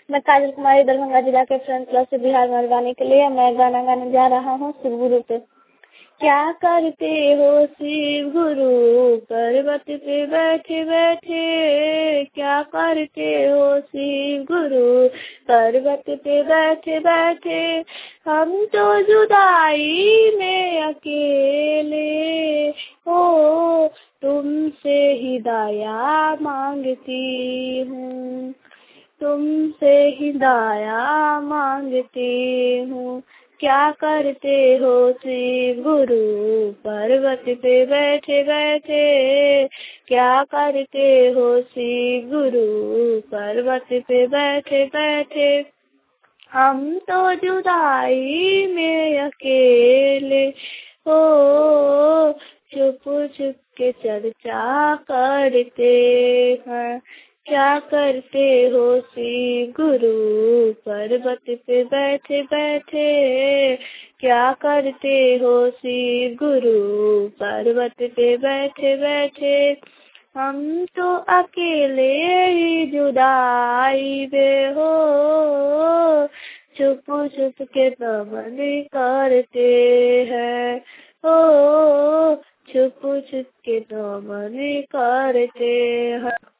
मैं काजल कुमारी दरभंगा जिला के फ्रंट क्लास से बिहार में गाने के लिए मैं गाना गाने जा रहा हूँ शिव गुरु पे। क्या करते हो शिव गुरु पर्वत पे बैठे बैठे, क्या करते हो शिव गुरु पर्वत पे बैठे बैठे, हम तो जुदाई में अकेले हो तुमसे ही दया मांगती हूँ, तुमसे ही दया मांगती हूँ। क्या करते हो शिव गुरु पर्वत पे बैठे बैठे, क्या करते हो शिव गुरु पर्वत पे बैठे बैठे, हम तो जुदाई में अकेले हो चुप चुप के चर्चा करते हैं। क्या करते हो शिव गुरु पर्वत पे बैठे बैठे, क्या करते हो शिव गुरु पर्वत पे बैठे बैठे, हम तो अकेले ही जुदाई में हो चुप चुप के नमन करते हैं, ओ चुप चुप के नमन करते हैं।